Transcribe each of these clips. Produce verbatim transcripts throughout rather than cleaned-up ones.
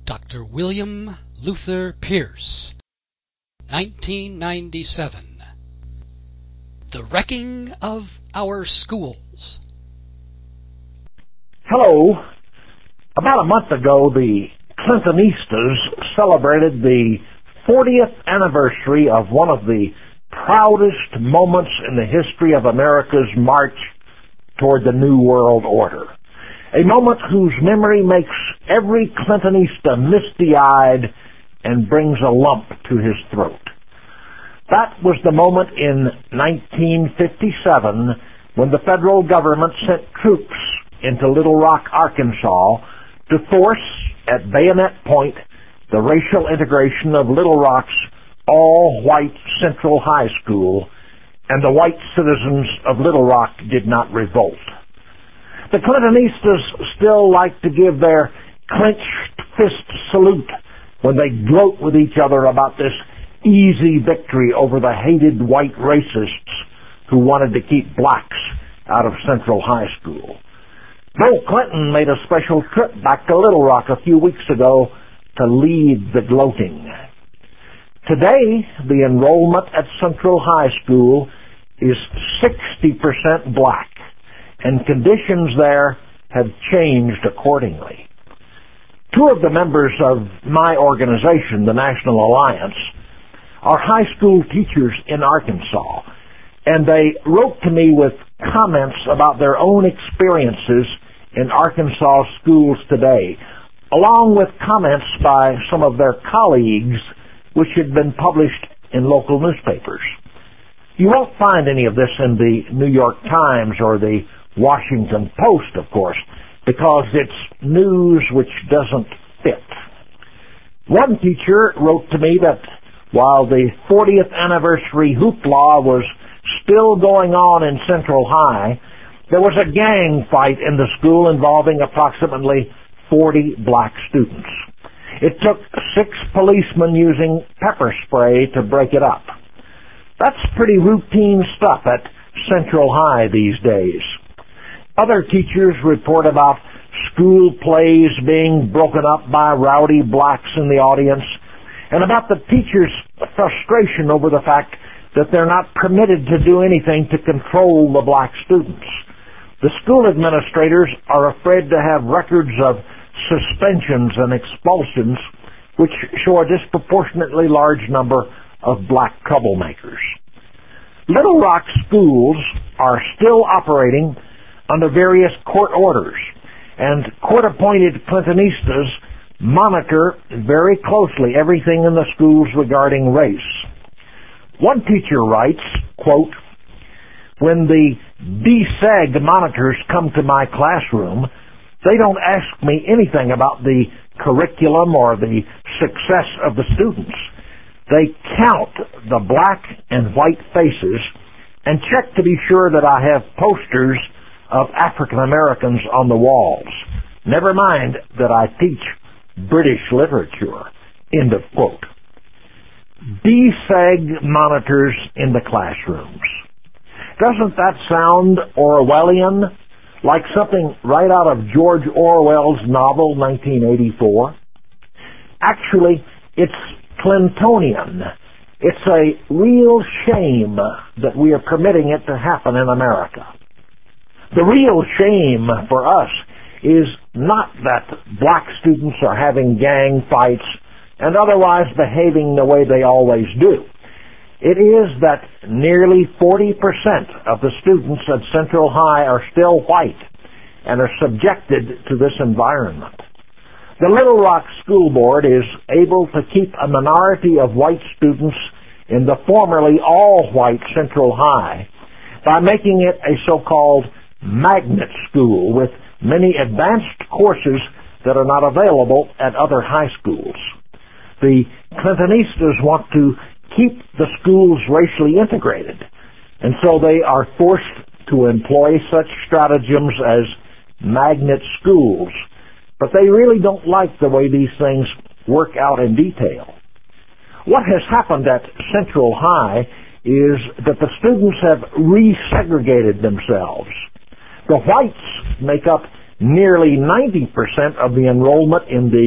Doctor William Luther Pierce, nineteen ninety-seven. The Wrecking of Our Schools. Hello. About a month ago, the Clintonistas celebrated the fortieth anniversary of one of the proudest moments in the history of America's march toward the New World Order. A moment whose memory makes every Clintonista misty-eyed and brings a lump to his throat. That was the moment in nineteen fifty-seven when the federal government sent troops into Little Rock, Arkansas to force, at bayonet point, the racial integration of Little Rock's all-white Central High School, and the white citizens of Little Rock did not revolt. The Clintonistas still like to give their clenched fist salute when they gloat with each other about this easy victory over the hated white racists who wanted to keep blacks out of Central High School. Bill Clinton made a special trip back to Little Rock a few weeks ago to lead the gloating. Today, the enrollment at Central High School is sixty percent black, and conditions there have changed accordingly. Two of the members of my organization, the National Alliance, are high school teachers in Arkansas, and they wrote to me with comments about their own experiences in Arkansas schools today, along with comments by some of their colleagues which had been published in local newspapers. You won't find any of this in the New York Times or the Washington Post, of course, because it's news which doesn't fit. One teacher wrote to me that while the fortieth anniversary hoopla was still going on in Central High, there was a gang fight in the school involving approximately forty black students. It took six policemen using pepper spray to break it up. That's pretty routine stuff at Central High these days. Other teachers report about school plays being broken up by rowdy blacks in the audience, and about the teachers' frustration over the fact that they're not permitted to do anything to control the black students. The school administrators are afraid to have records of suspensions and expulsions which show a disproportionately large number of black troublemakers. Little Rock schools are still operating under various court orders, and court-appointed Clintonistas monitor very closely everything in the schools regarding race. One teacher writes, quote, "When the D S E G monitors come to my classroom, they don't ask me anything about the curriculum or the success of the students. They count the black and white faces and check to be sure that I have posters of African Americans on the walls. Never mind that I teach British literature." End of quote. D S E G monitors in the classrooms. Doesn't that sound Orwellian? Like something right out of George Orwell's novel nineteen eighty-four? Actually, it's Clintonian. It's a real shame that we are permitting it to happen in America. The real shame for us is not that black students are having gang fights and otherwise behaving the way they always do. It is that nearly forty percent of the students at Central High are still white and are subjected to this environment. The Little Rock School Board is able to keep a minority of white students in the formerly all-white Central High by making it a so-called magnet school with many advanced courses that are not available at other high schools. The Clintonistas want to keep the schools racially integrated, and so they are forced to employ such stratagems as magnet schools, but they really don't like the way these things work out in detail. What has happened at Central High is that the students have resegregated themselves. The whites make up nearly ninety percent of the enrollment in the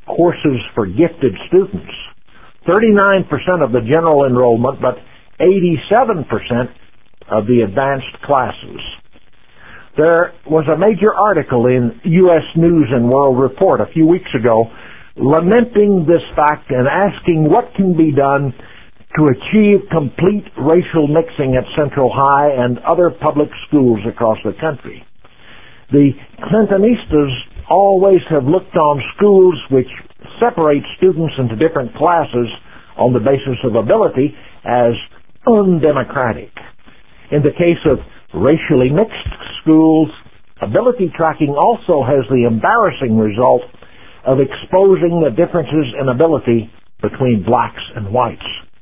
courses for gifted students, thirty-nine percent of the general enrollment, but eighty-seven percent of the advanced classes. There was a major article in U S News and World Report a few weeks ago lamenting this fact and asking what can be done to achieve complete racial mixing at Central High and other public schools across the country. The Clintonistas always have looked on schools which separate students into different classes on the basis of ability as undemocratic. In the case of racially mixed schools, ability tracking also has the embarrassing result of exposing the differences in ability between blacks and whites.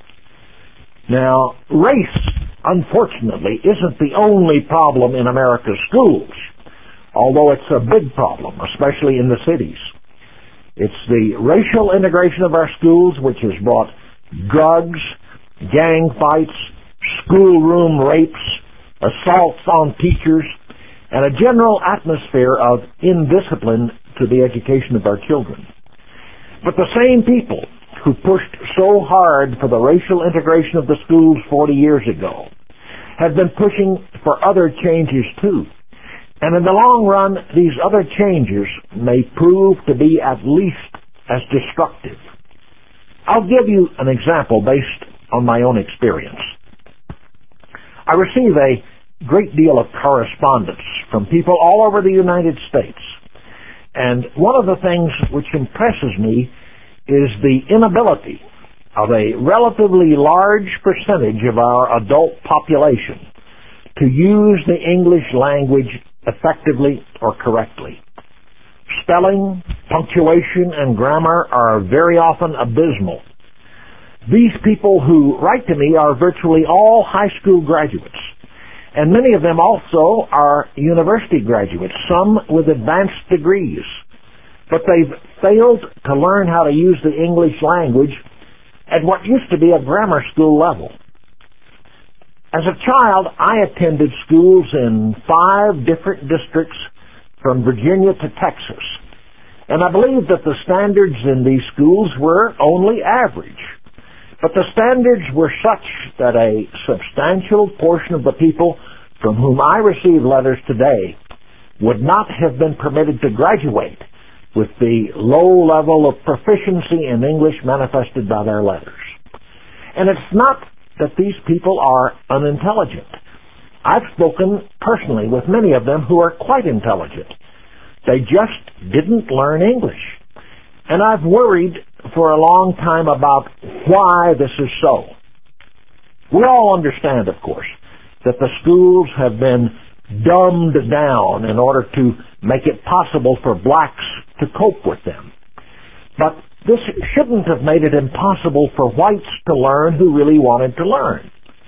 Now, race, unfortunately, isn't the only problem in America's schools, although it's a big problem, especially in the cities. It's the racial integration of our schools which has brought drugs, gang fights, schoolroom rapes, assaults on teachers, and a general atmosphere of indiscipline to the education of our children. But the same people who pushed so hard for the racial integration of the schools forty years ago have been pushing for other changes too. And in the long run, these other changes may prove to be at least as destructive. I'll give you an example based on my own experience. I receive a great deal of correspondence from people all over the United States. And one of the things which impresses me is the inability of a relatively large percentage of our adult population to use the English language effectively or correctly. Spelling, punctuation, and grammar are very often abysmal. These people who write to me are virtually all high school graduates, and many of them also are university graduates, some with advanced degrees. But they've failed to learn how to use the English language at what used to be a grammar school level. As a child, I attended schools in five different districts from Virginia to Texas, and I believe that the standards in these schools were only average. But the standards were such that a substantial portion of the people from whom I receive letters today would not have been permitted to graduate with the low level of proficiency in English manifested by their letters. And it's not that these people are unintelligent. I've spoken personally with many of them who are quite intelligent. They just didn't learn English. And I've worried for a long time about why this is so. We all understand, of course, that the schools have been dumbed down in order to make it possible for blacks to cope with them. But this shouldn't have made it impossible for whites to learn who really wanted to learn.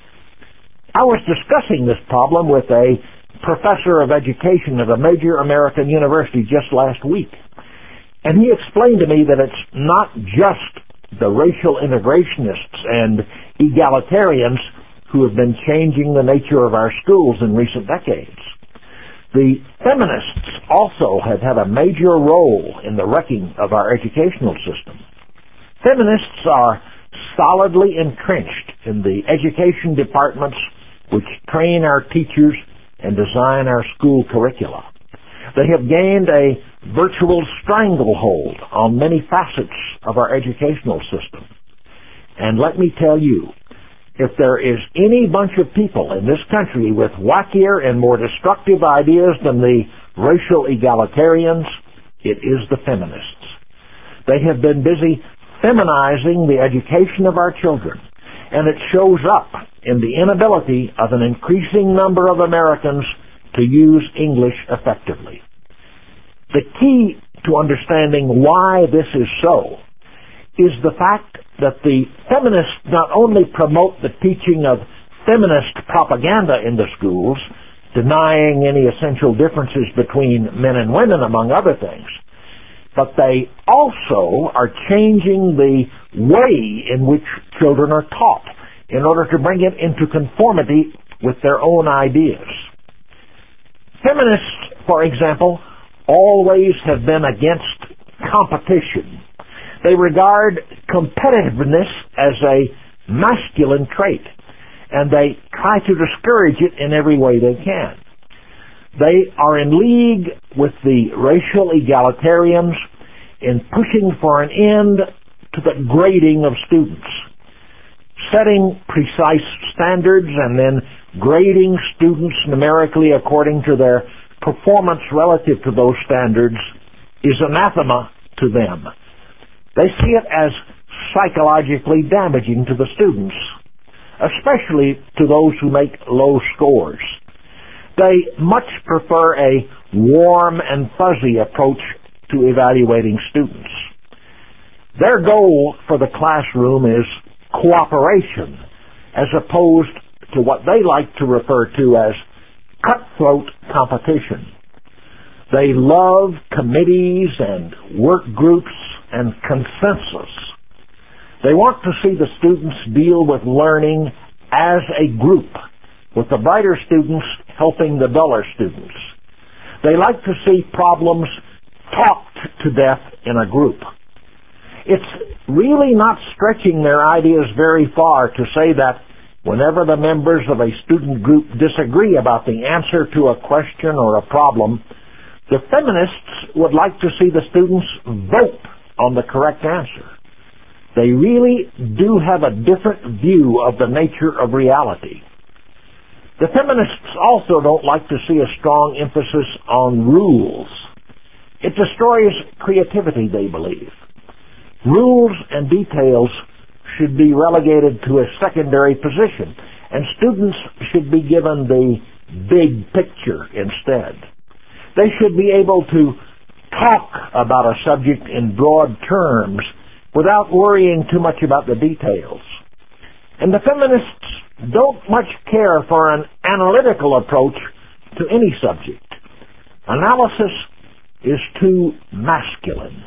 I was discussing this problem with a professor of education at a major American university just last week. And he explained to me that it's not just the racial integrationists and egalitarians who have been changing the nature of our schools in recent decades. The feminists also have had a major role in the wrecking of our educational system. Feminists are solidly entrenched in the education departments which train our teachers and design our school curricula. They have gained a virtual stranglehold on many facets of our educational system. And let me tell you, if there is any bunch of people in this country with wackier and more destructive ideas than the racial egalitarians, it is the feminists. They have been busy feminizing the education of our children, and it shows up in the inability of an increasing number of Americans to use English effectively. The key to understanding why this is so is the fact that the feminists not only promote the teaching of feminist propaganda in the schools, denying any essential differences between men and women, among other things, but they also are changing the way in which children are taught in order to bring it into conformity with their own ideas. Feminists, for example, always have been against competition They regard competitiveness as a masculine trait, and they try to discourage it in every way they can. They are in league with the racial egalitarians in pushing for an end to the grading of students. Setting precise standards and then grading students numerically according to their performance relative to those standards is anathema to them. They see it as psychologically damaging to the students, especially to those who make low scores. They much prefer a warm and fuzzy approach to evaluating students. Their goal for the classroom is cooperation, as opposed to what they like to refer to as cutthroat competition. They love committees and work groups and consensus. They want to see the students deal with learning as a group, with the brighter students helping the duller students. They like to see problems talked to death in a group. It's really not stretching their ideas very far to say that whenever the members of a student group disagree about the answer to a question or a problem, the feminists would like to see the students vote on the correct answer. They really do have a different view of the nature of reality. The feminists also don't like to see a strong emphasis on rules. It destroys creativity, they believe. Rules and details should be relegated to a secondary position, and students should be given the big picture instead. They should be able to talk about a subject in broad terms without worrying too much about the details. And the feminists don't much care for an analytical approach to any subject. Analysis is too masculine.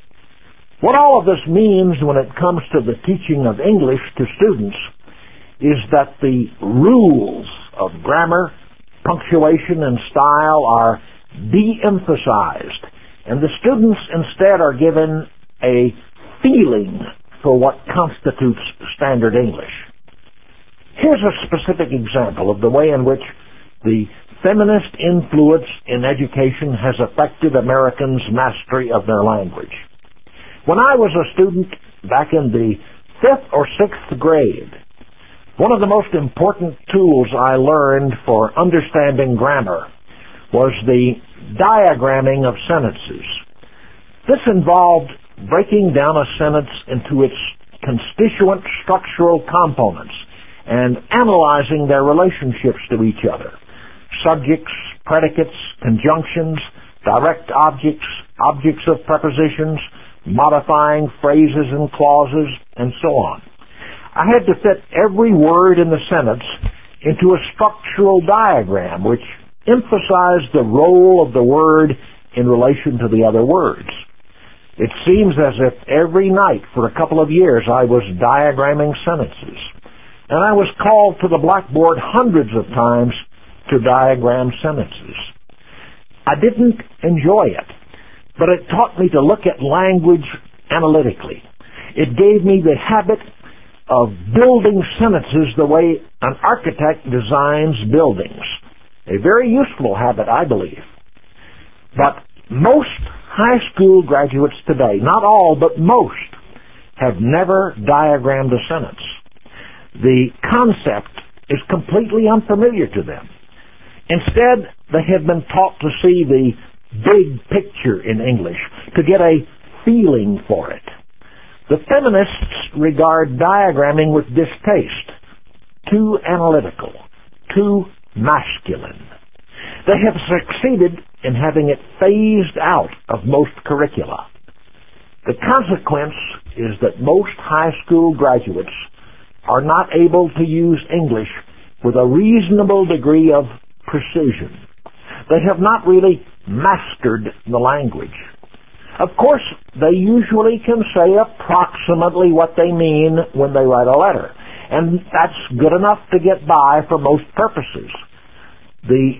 What all of this means when it comes to the teaching of English to students is that the rules of grammar, punctuation, and style are de-emphasized, and the students instead are given a feeling for what constitutes standard English. Here's a specific example of the way in which the feminist influence in education has affected Americans' mastery of their language. When I was a student back in the fifth or sixth grade, one of the most important tools I learned for understanding grammar was the diagramming of sentences. This involved breaking down a sentence into its constituent structural components and analyzing their relationships to each other. Subjects, predicates, conjunctions, direct objects, objects of prepositions, modifying phrases and clauses, and so on. I had to fit every word in the sentence into a structural diagram which emphasized the role of the word in relation to the other words. It seems as if every night for a couple of years I was diagramming sentences, and I was called to the blackboard hundreds of times to diagram sentences. I didn't enjoy it, but it taught me to look at language analytically. It gave me the habit of building sentences the way an architect designs buildings. A very useful habit, I believe. But most high school graduates today, not all, but most, have never diagrammed a sentence. The concept is completely unfamiliar to them. Instead, they have been taught to see the big picture in English, to get a feeling for it. The feminists regard diagramming with distaste, too analytical, too masculine. They have succeeded in having it phased out of most curricula. The consequence is that most high school graduates are not able to use English with a reasonable degree of precision. They have not really mastered the language. Of course, they usually can say approximately what they mean when they write a letter, and that's good enough to get by for most purposes. The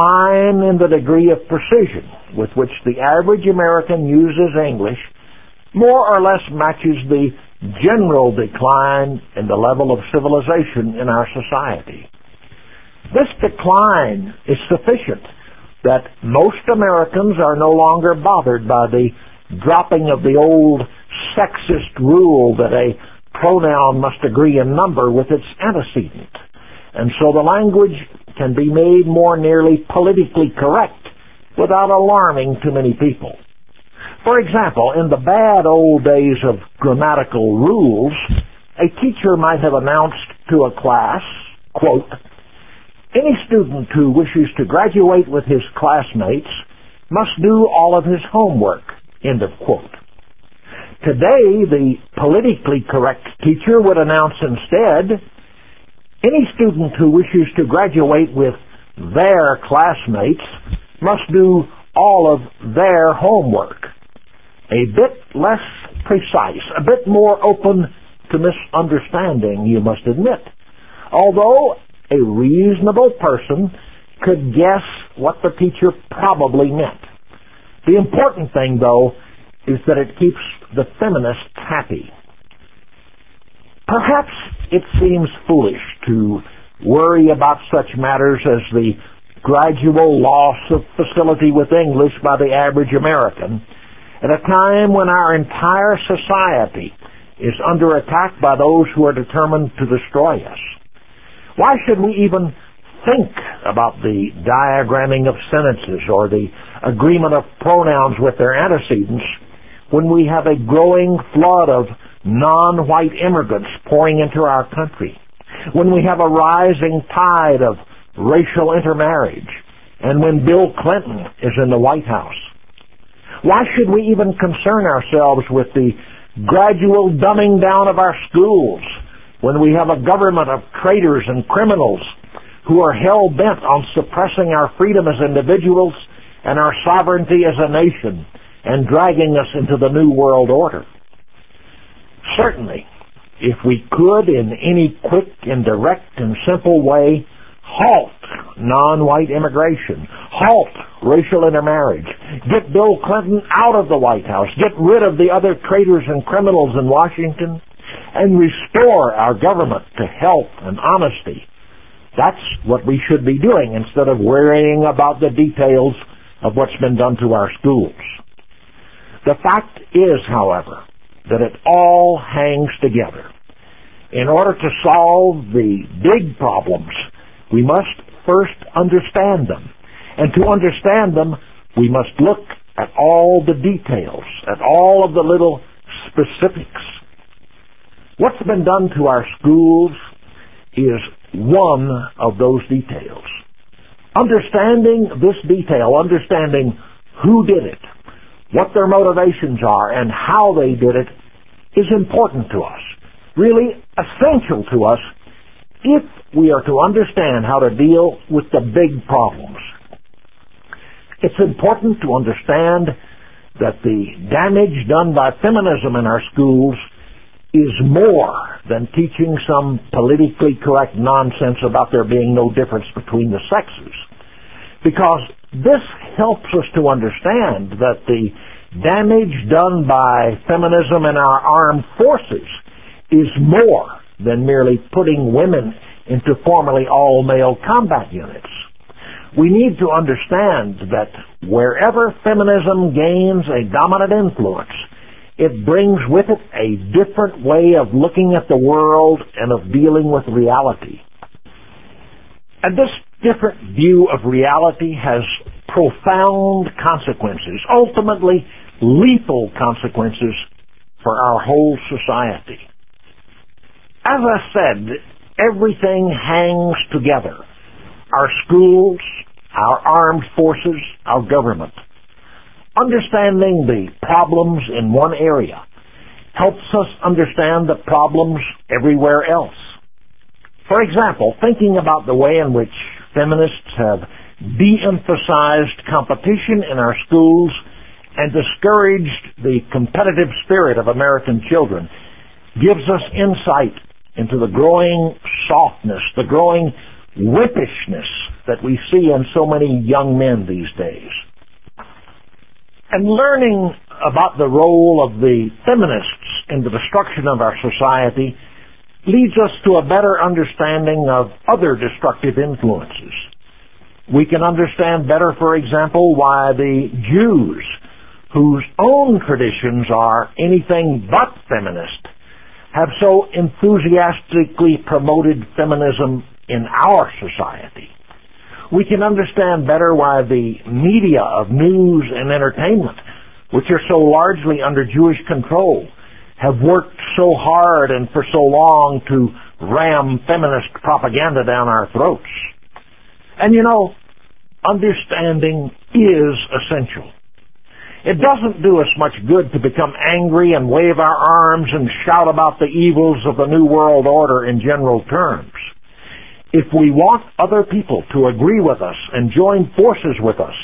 decline in the degree of precision with which the average American uses English more or less matches the general decline in the level of civilization in our society. This decline is sufficient that most Americans are no longer bothered by the dropping of the old sexist rule that a pronoun must agree in number with its antecedent, and so the language can be made more nearly politically correct without alarming too many people. For example, in the bad old days of grammatical rules, a teacher might have announced to a class, quote, "Any student who wishes to graduate with his classmates must do all of his homework," end of quote. Today, the politically correct teacher would announce instead, "Any student who wishes to graduate with their classmates must do all of their homework." A bit less precise, a bit more open to misunderstanding, you must admit, although a reasonable person could guess what the teacher probably meant. The important thing, though, is that it keeps the feminists happy. Perhaps it seems foolish to worry about such matters as the gradual loss of facility with English by the average American at a time when our entire society is under attack by those who are determined to destroy us. Why should we even think about the diagramming of sentences or the agreement of pronouns with their antecedents when we have a growing flood of non-white immigrants pouring into our country, when we have a rising tide of racial intermarriage, and when Bill Clinton is in the White House? Why should we even concern ourselves with the gradual dumbing down of our schools when we have a government of traitors and criminals who are hell-bent on suppressing our freedom as individuals and our sovereignty as a nation and dragging us into the New World Order? Certainly, if we could in any quick and direct and simple way halt non-white immigration, halt racial intermarriage, get Bill Clinton out of the White House, get rid of the other traitors and criminals in Washington, and restore our government to health and honesty, that's what we should be doing instead of worrying about the details of what's been done to our schools. The fact is, however, that it all hangs together. In order to solve the big problems, we must first understand them. And to understand them, we must look at all the details, at all of the little specifics. What's been done to our schools is one of those details. Understanding this detail, understanding who did it, what their motivations are, and how they did it is important to us, really essential to us if we are to understand how to deal with the big problems. It's important to understand that the damage done by feminism in our schools is more than teaching some politically correct nonsense about there being no difference between the sexes, because this helps us to understand that the damage done by feminism in our armed forces is more than merely putting women into formerly all-male combat units. We need to understand that wherever feminism gains a dominant influence, it brings with it a different way of looking at the world and of dealing with reality. And this different view of reality has profound consequences, ultimately lethal consequences for our whole society. As I said, everything hangs together. Our schools, our armed forces, our government. Understanding the problems in one area helps us understand the problems everywhere else. For example, thinking about the way in which feminists have de-emphasized competition in our schools and discouraged the competitive spirit of American children gives us insight into the growing softness, the growing wimpishness that we see in so many young men these days. And learning about the role of the feminists in the destruction of our society leads us to a better understanding of other destructive influences. We can understand better, for example, why the Jews, whose own traditions are anything but feminist, have so enthusiastically promoted feminism in our society. We can understand better why the media of news and entertainment, which are so largely under Jewish control, have worked so hard and for so long to ram feminist propaganda down our throats. And you know, understanding is essential. It doesn't do us much good to become angry and wave our arms and shout about the evils of the New World Order in general terms. If we want other people to agree with us and join forces with us,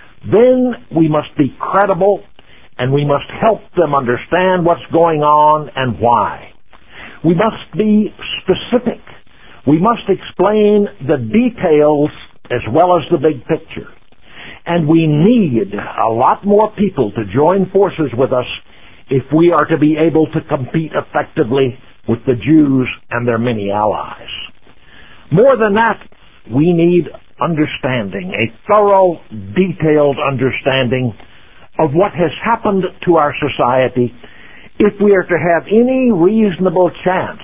then we must be credible and we must help them understand what's going on and why. We must be specific. We must explain the details as well as the big picture. And we need a lot more people to join forces with us if we are to be able to compete effectively with the Jews and their many allies. More than that, we need understanding, a thorough, detailed understanding of what has happened to our society if we are to have any reasonable chance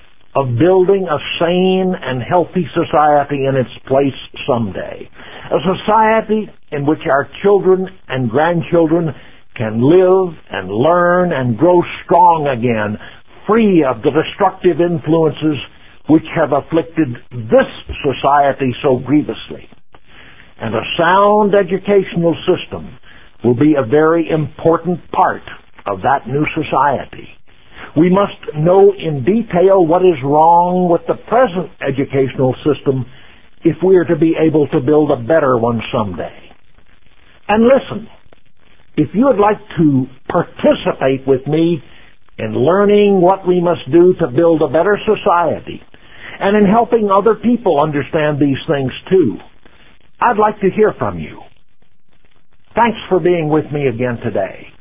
of building a sane and healthy society in its place someday. A society in which our children and grandchildren can live and learn and grow strong again, free of the destructive influences which have afflicted this society so grievously. And a sound educational system will be a very important part of that new society. We must know in detail what is wrong with the present educational system if we are to be able to build a better one someday. And listen, if you would like to participate with me in learning what we must do to build a better society, and in helping other people understand these things too, I'd like to hear from you. Thanks for being with me again today.